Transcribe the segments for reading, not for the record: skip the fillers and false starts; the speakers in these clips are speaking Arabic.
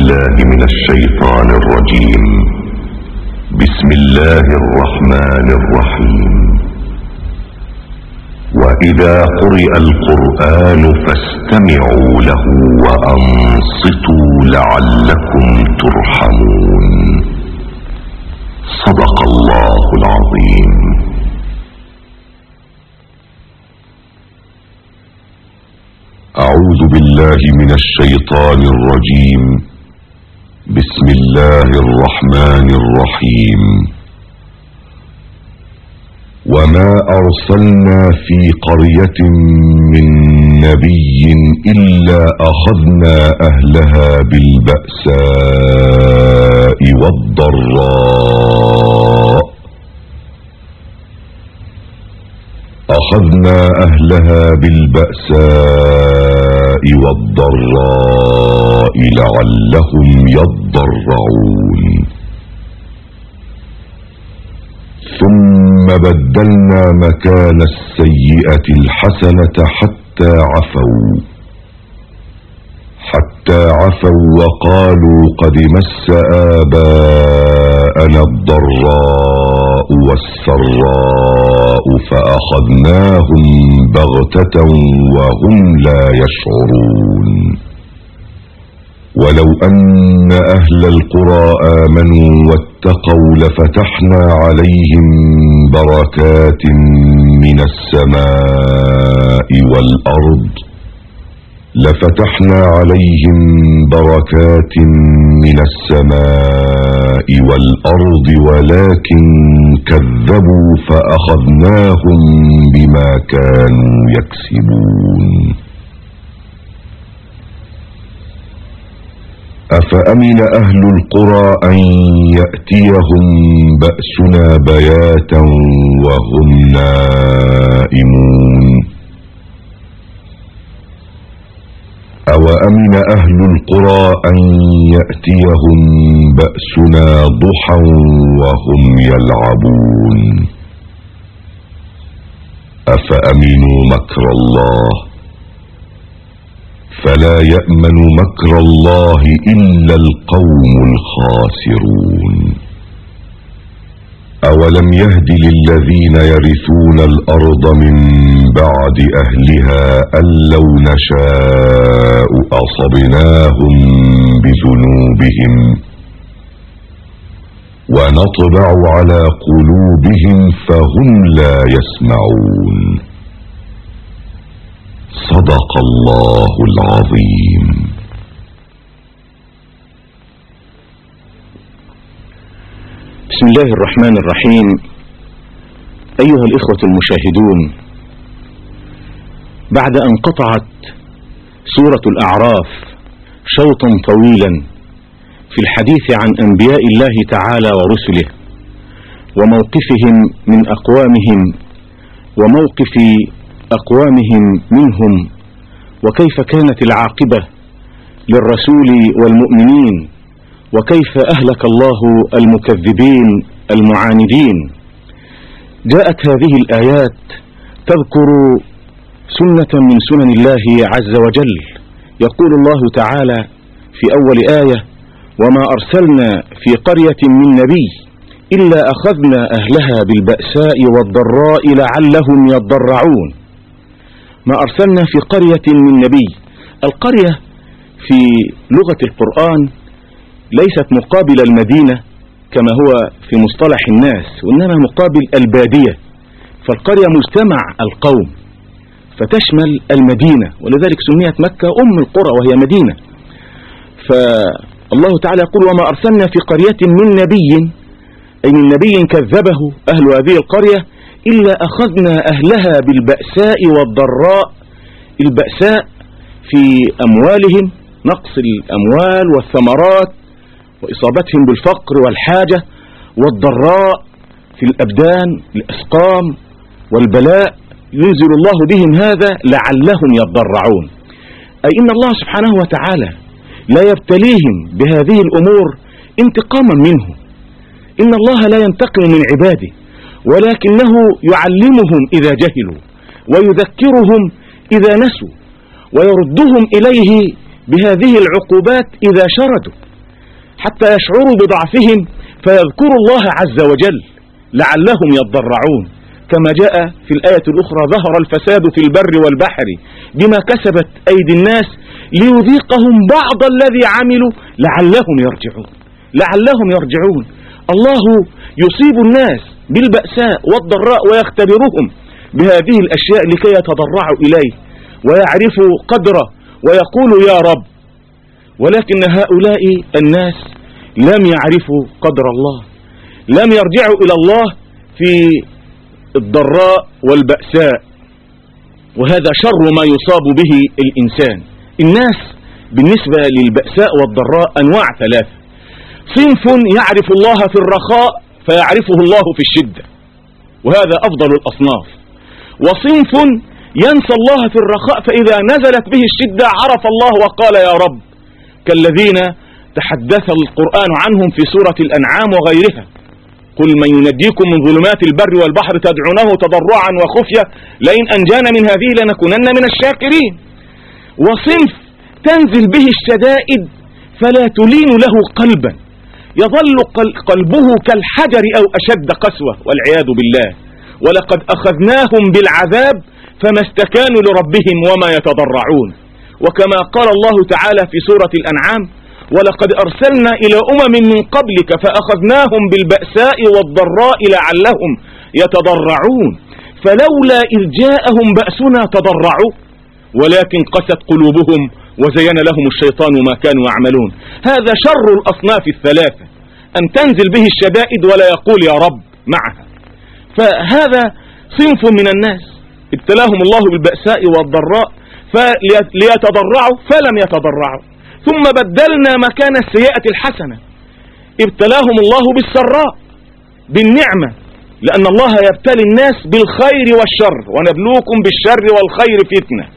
بالله من الشيطان الرجيم. بسم الله الرحمن الرحيم. وإذا قرئ القرآن فاستمعوا له وأنصتوا لعلكم ترحمون. صدق الله العظيم. أعوذ بالله من الشيطان الرجيم. بسم الله الرحمن الرحيم. وما أرسلنا في قرية من نبي إلا أخذنا أهلها بالبأساء والضراء لعلهم يضرعون. ثم بدلنا مكان السيئة الحسنة حتى عفوا وقالوا قد مس آباءنا الضراء والسراء فأخذناهم بغتة وهم لا يشعرون. ولو أن أهل القرى آمنوا واتقوا لفتحنا عليهم بركات من السماء والأرض ولكن كذبوا فأخذناهم بما كانوا يكسبون. أفأمن أهل القرى أن يأتيهم بأسنا بياتا وهم نائمون. أوأمن أهل القرى أن يأتيهم بأسنا ضحى وهم يلعبون. أفأمنوا مكر الله فلا يأمن مكر الله إلا القوم الخاسرون. أولم يهد للذين يرثون الأرض من بعد أهلها أن لو نشاء أصبناهم بذنوبهم ونطبع على قلوبهم فهم لا يسمعون. صدق الله العظيم. بسم الله الرحمن الرحيم. أيها الإخوة المشاهدون، بعد أن قطعت سورة الأعراف شوطا طويلا في الحديث عن أنبياء الله تعالى ورسله وموقفهم من أقوامهم وموقف أقوامهم منهم وكيف كانت العاقبة للرسول والمؤمنين وكيف أهلك الله المكذبين المعاندين، جاءت هذه الآيات تذكر سنة من سنن الله عز وجل. يقول الله تعالى في أول آية: وما أرسلنا في قرية من نبي إلا أخذنا أهلها بالبأساء والضراء لعلهم يضرعون. ما أرسلنا في قرية من نبي. القرية في لغة القرآن ليست مقابل المدينة كما هو في مصطلح الناس، وإنما مقابل البادية. فالقرية مجتمع القوم فتشمل المدينة، ولذلك سميت مكة أم القرى وهي مدينة. فالله تعالى يقول: وما أرسلنا في قرية من نبي، أي من نبي كذبه أهل هذه القرية، إلا أخذنا أهلها بالبأساء والضراء. البأساء في أموالهم، نقص الأموال والثمرات وإصابتهم بالفقر والحاجة، والضراء في الأبدان، الأسقام والبلاء، ينزل الله بهم هذا لعلهم يضرعون. أي إن الله سبحانه وتعالى لا يبتليهم بهذه الأمور انتقاما منه. إن الله لا ينتقم من عباده، ولكنه يعلمهم إذا جهلوا ويذكرهم إذا نسوا ويردهم إليه بهذه العقوبات إذا شردوا. حتى يشعروا بضعفهم فيذكروا الله عز وجل لعلهم يضرعون، كما جاء في الآية الأخرى: ظهر الفساد في البر والبحر بما كسبت أيدي الناس ليذيقهم بعض الذي عملوا لعلهم يرجعون. لعلهم يرجعون. الله يصيب الناس بالبأساء والضراء ويختبرهم بهذه الأشياء لكي يتضرعوا إليه ويعرفوا قدره ويقولوا يا رب. ولكن هؤلاء الناس لم يعرفوا قدر الله، لم يرجعوا إلى الله في الضراء والبأساء، وهذا شر ما يصاب به الإنسان. الناس بالنسبة للبأساء والضراء أنواع ثلاثة: صنف يعرف الله في الرخاء فيعرفه الله في الشدة، وهذا أفضل الأصناف، وصنف ينسى الله في الرخاء فإذا نزلت به الشدة عرف الله وقال يا رب، كالذين تحدث القرآن عنهم في سورة الأنعام وغيرها: قل من ينجيكم من ظلمات البر والبحر تدعونه تضرعا وخفية لئن أنجانا من هذه لنكونن من الشاكرين. وصنف تنزل به الشدائد فلا تلين له قلبا، يظل قلبه كالحجر أو أشد قسوة والعياذ بالله. ولقد أخذناهم بالعذاب فما استكانوا لربهم وما يتضرعون. وكما قال الله تعالى في سورة الأنعام: ولقد أرسلنا إلى من قبلك فأخذناهم بالبأساء والضراء لعلهم يتضرعون فلولا إذ جاءهم بأسنا تضرعوا ولكن قست قلوبهم وزين لهم الشيطان ما كانوا يعملون. هذا شر الأصناف الثلاثة، أن تنزل به الشدائد ولا يقول يا رب معها. فهذا صنف من الناس ابتلاهم الله بالبأساء والضراء ليتضرعوا فلم يتضرعوا، ثم بدلنا مكان السيئة الحسنة، ابتلاهم الله بالسراء بالنعمة، لأن الله يبتلي الناس بالخير والشر، ونبلوكم بالشر والخير فتنة.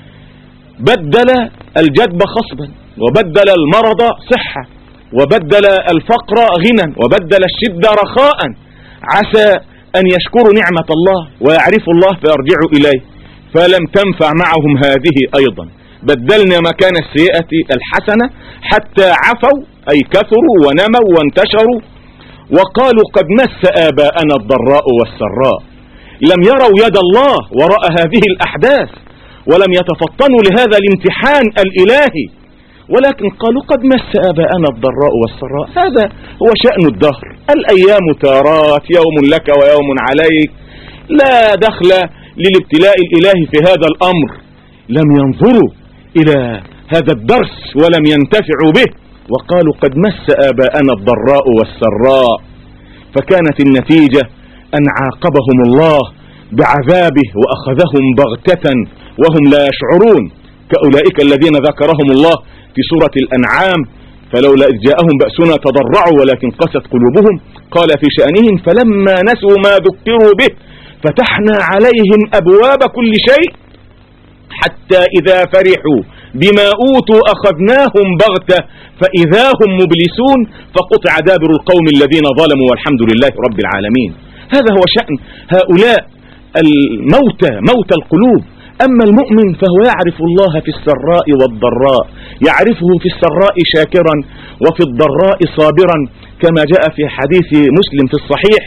بدل الجدب خصبا، وبدل المرض صحة، وبدل الفقر غنى، وبدل الشدة رخاء، عسى أن يشكروا نعمة الله ويعرفوا الله فيرجعوا إليه، فلم تنفع معهم هذه أيضا. بدلنا مكان السيئة الحسنة حتى عفوا أي كثروا ونموا وانتشروا وقالوا قد مس آباءنا الضراء والسراء. لم يروا يد الله وراء هذه الأحداث ولم يتفطنوا لهذا الامتحان الإلهي، ولكن قالوا قد مس آباءنا الضراء والسراء. هذا هو شأن الدهر، الأيام تارات، يوم لك ويوم عليك، لا دخل للابتلاء الإلهي في هذا الأمر. لم ينظروا إلى هذا الدرس ولم ينتفعوا به، وقالوا قد مس آباءنا الضراء والسراء، فكانت النتيجة أن عاقبهم الله بعذابه وأخذهم بغتة وهم لا يشعرون، كأولئك الذين ذكرهم الله في سورة الأنعام: فلولا إذ جاءهم بأسنا تضرعوا ولكن قست قلوبهم. قال في شأنهم: فلما نسوا ما ذكروا به فتحنا عليهم أبواب كل شيء حتى إذا فرحوا بما أوتوا أخذناهم بغتة فإذا هم مبلسون فقطع دابر القوم الذين ظلموا والحمد لله رب العالمين. هذا هو شأن هؤلاء الموتى، موتى القلوب. أما المؤمن فهو يعرف الله في السراء والضراء، يعرفه في السراء شاكرا وفي الضراء صابرا، كما جاء في حديث مسلم في الصحيح: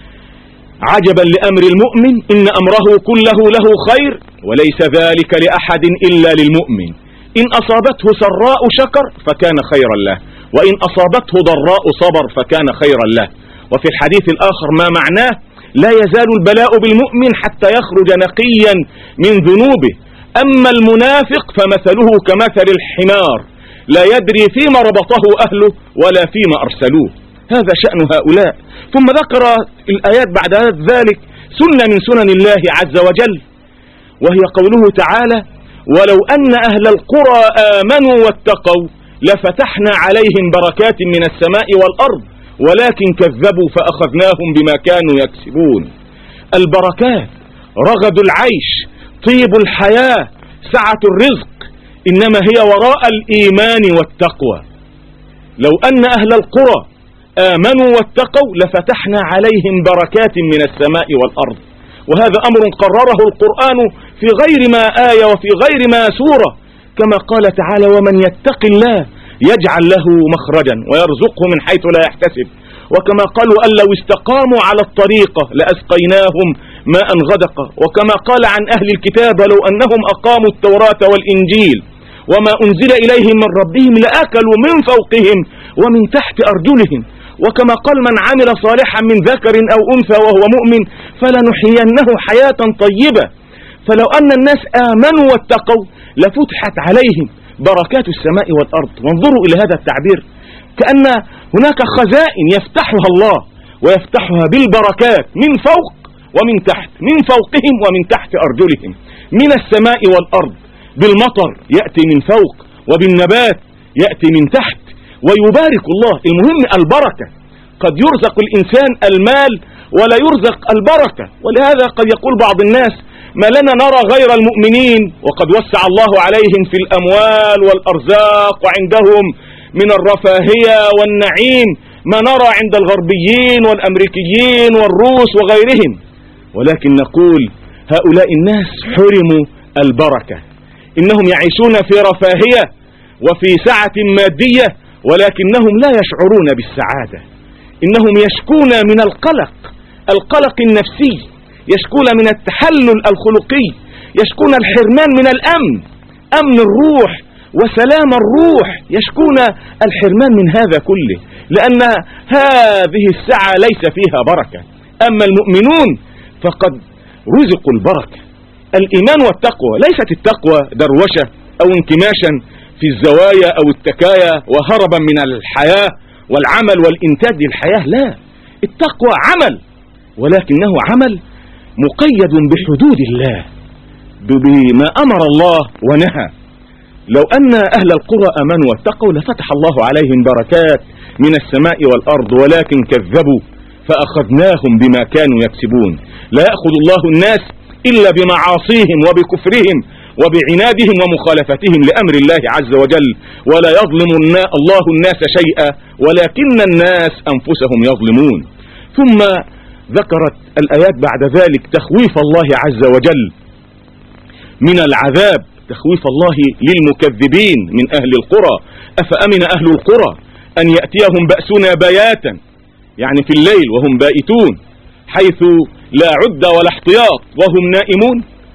عجبا لأمر المؤمن إن أمره كله له خير وليس ذلك لأحد إلا للمؤمن، إن أصابته سراء شكر فكان خيرا له، وإن أصابته ضراء صبر فكان خيرا له. وفي الحديث الآخر ما معناه: لا يزال البلاء بالمؤمن حتى يخرج نقيا من ذنوبه، أما المنافق فمثله كمثل الحمار لا يدري فيما ربطه أهله ولا فيما أرسلوه. هذا شأن هؤلاء. ثم ذكر الآيات بعد ذلك سنة من سنن الله عز وجل، وهي قوله تعالى: ولو أن أهل القرى آمنوا واتقوا لفتحنا عليهم بركات من السماء والأرض ولكن كذبوا فأخذناهم بما كانوا يكسبون. البركات، رغد العيش، طيب الحياة، سعة الرزق، إنما هي وراء الإيمان والتقوى. لو أن أهل القرى آمنوا واتقوا لفتحنا عليهم بركات من السماء والأرض. وهذا أمر قرره القرآن في غير ما آية وفي غير ما سورة، كما قال تعالى: ومن يتق الله يجعل له مخرجا ويرزقه من حيث لا يحتسب. وكما قالوا أن لو استقاموا على الطريقة لأسقيناهم ماء غدقا. وكما قال عن أهل الكتاب لو أنهم أقاموا التوراة والإنجيل وما أنزل إليهم من ربهم لأكلوا من فوقهم ومن تحت أرجلهم. وكما قال من عمل صالحا من ذكر أو أنثى وهو مؤمن فلنحيينه حياة طيبة. فلو أن الناس آمنوا واتقوا لفتحت عليهم بركات السماء والأرض. وانظروا إلى هذا التعبير كأن هناك خزائن يفتحها الله ويفتحها بالبركات من فوق ومن تحت، من فوقهم ومن تحت أرجلهم، من السماء والأرض. بالمطر يأتي من فوق وبالنبات يأتي من تحت ويبارك الله. المهم البركة. قد يرزق الإنسان المال ولا يرزق البركة. ولهذا قد يقول بعض الناس ما لنا نرى غير المؤمنين وقد وسع الله عليهم في الأموال والأرزاق وعندهم من الرفاهية والنعيم ما نرى عند الغربيين والأمريكيين والروس وغيرهم. ولكن نقول هؤلاء الناس حرموا البركة. إنهم يعيشون في رفاهية وفي سعة مادية ولكنهم لا يشعرون بالسعادة. إنهم يشكون من القلق النفسي، يشكون من التحلل الخلقي، يشكون الحرمان من الأمن، أمن الروح وسلام الروح، يشكون الحرمان من هذا كله لأن هذه السعة ليس فيها بركة. أما المؤمنون فقد رزقوا البركة. الإيمان والتقوى ليست التقوى دروشة أو انكماشا في الزوايا أو التكايا وهربا من الحياة والعمل والإنتاج للحياة. لا، التقوى عمل ولكنه عمل مقيد بحدود الله بما أمر الله ونهى. لو أن أهل القرى آمنوا واتقوا لفتح الله عليهم بركات من السماء والأرض ولكن كذبوا فأخذناهم بما كانوا يكسبون. لا يأخذ الله الناس إلا بمعاصيهم وبكفرهم وبعنادهم ومخالفتهم لأمر الله عز وجل. ولا يظلم الله الناس شيئا ولكن الناس أنفسهم يظلمون. ثم ذكرت الآيات بعد ذلك تخويف الله عز وجل من العذاب، تخويف الله للمكذبين من أهل القرى. أفأمن أهل القرى أن يأتيهم بأسنا بياتا، يعني في الليل وهم بائتون حيث لا عد ولا احتياط وهم نائمون.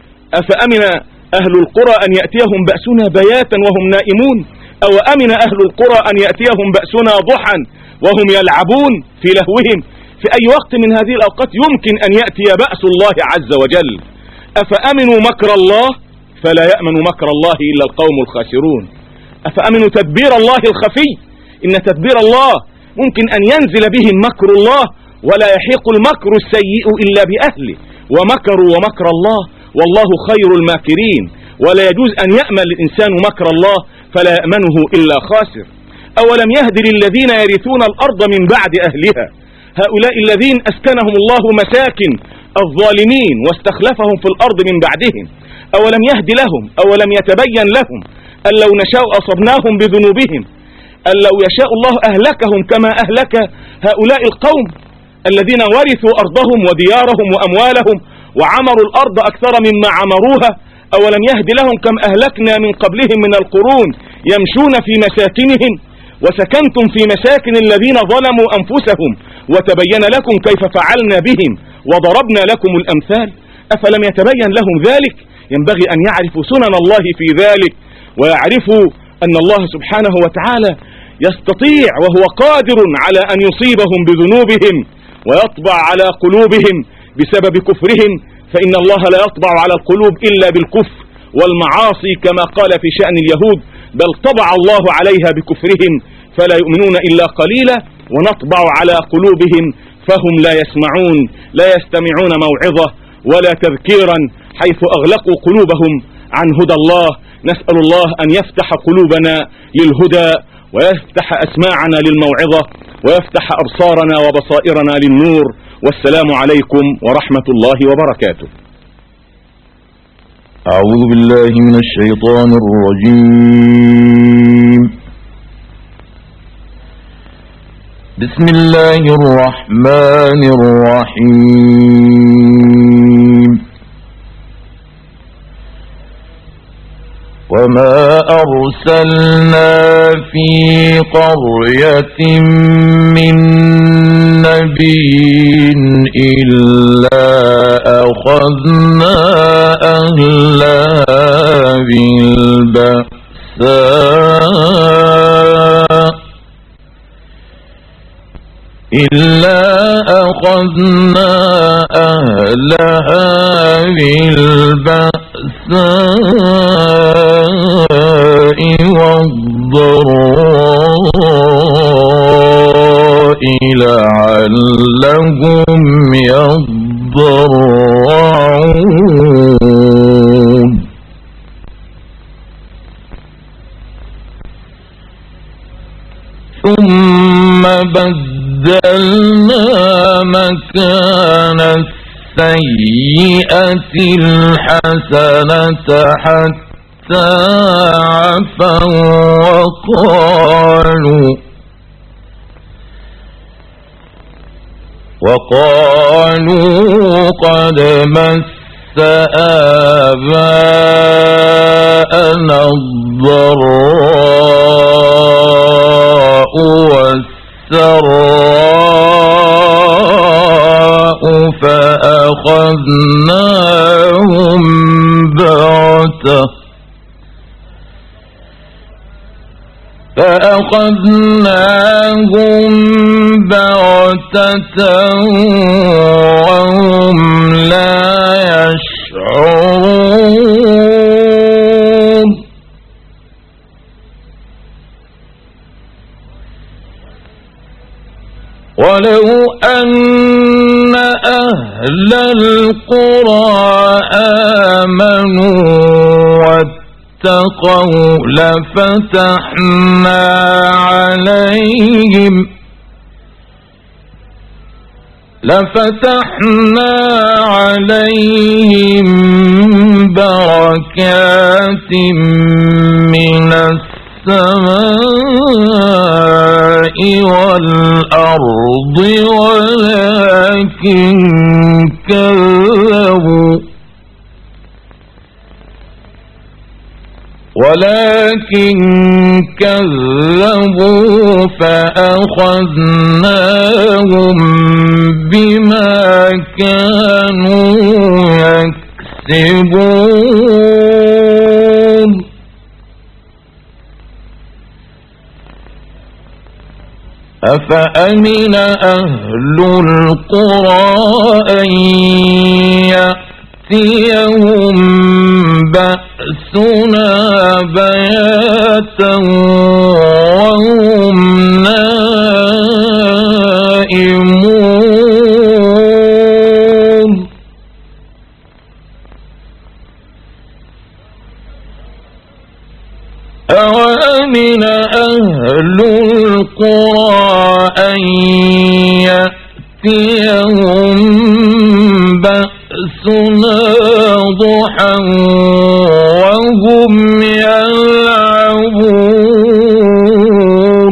أفأمن أهل القرى أن يأتيهم بأسنا بياتا وهم نائمون، أو أمن أهل القرى أن يأتيهم بأسنا ضحى وهم يلعبون في لهوهم. في أي وقت من هذه الأوقات يمكن أن يأتي بأس الله عز وجل. أفأمنوا مكر الله فلا يأمن مكر الله إلا القوم الخاسرون. أفأمنوا تدبير الله الخفي، إن تدبير الله ممكن أن ينزل بهم مكر الله ولا يحيق المكر السيء إلا بأهله. ومكروا ومكر الله والله خير الماكرين. ولا يجوز أن يأمن الإنسان مكر الله فلا يأمنه إلا خاسر. أولم يهد للذين يرثون الأرض من بعد أهلها، هؤلاء الذين أسكنهم الله مساكن الظالمين واستخلفهم في الأرض من بعدهم، أولم يهد لهم، أولم يتبين لهم أن لو نشاء أصبناهم بذنوبهم، أن لو يشاء الله أهلكهم كما أهلك هؤلاء القوم الذين ورثوا أرضهم وديارهم وأموالهم وعمروا الأرض أكثر مما عمروها. أولم يهد لهم كم أهلكنا من قبلهم من القرون يمشون في مساكنهم وسكنتم في مساكن الذين ظلموا أنفسهم وتبين لكم كيف فعلنا بهم وضربنا لكم الأمثال. أفلم يتبين لهم ذلك؟ ينبغي أن يعرفوا سنن الله في ذلك ويعرفوا أن الله سبحانه وتعالى يستطيع وهو قادر على أن يصيبهم بذنوبهم ويطبع على قلوبهم بسبب كفرهم، فإن الله لا يطبع على القلوب إلا بالكفر والمعاصي كما قال في شأن اليهود بل طبع الله عليها بكفرهم فلا يؤمنون إلا قليلا ونطبع على قلوبهم فهم لا يسمعون، لا يستمعون موعظة ولا تذكيرا حيث أغلقوا قلوبهم عن هدى الله. نسأل الله أن يفتح قلوبنا للهدى ويفتح أسماعنا للموعظة ويفتح أبصارنا وبصائرنا للنور. والسلام عليكم ورحمة الله وبركاته. أعوذ بالله من الشيطان الرجيم. بسم الله الرحمن الرحيم. وما أرسلنا في قرية من نبي إلا أخذنا أهلها بالبأساء والضراء لعلهم يضرعون ثم بدلنا مكان السيئة الحسنة حتى عفوا وقالوا قد مس آباءنا الضراء والسراء فأخذناهم بغتة وهم لا يشعرون ولو أن أهل القرى آمنوا واتقوا لفتحنا عليهم بركات من السماء والأرض ولكن كذبوا فأخذناهم بما كانوا يكسبون أفأمن أهل القرى أن يأتيهم بأسنا بياتا وهم نائمون أوامن أهل القرى أن يأتيهم بأسنا ضحى وهم يلعبون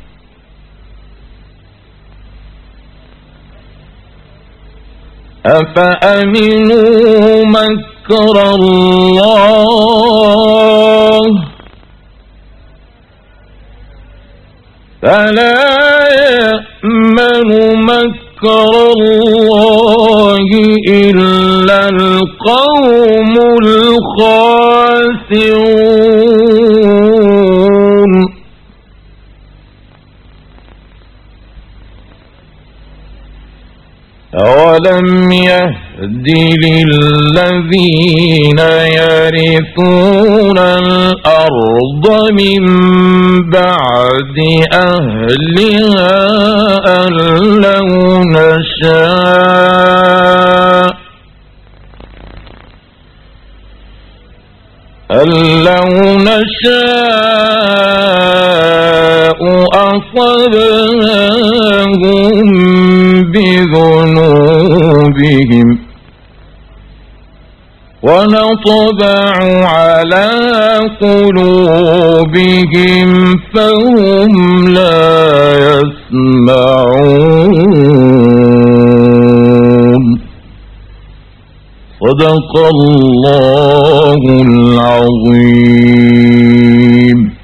أفأمنوا مكر الله فلا يأمن مكر الله إلا القوم الخاسرون أولم يهد للذين يرثون الأرض من بعد أهلها أن لو نشاء أصبناهم بذنوبهم ونطبع على قلوبهم فهم لا يسمعون صدق الله العظيم.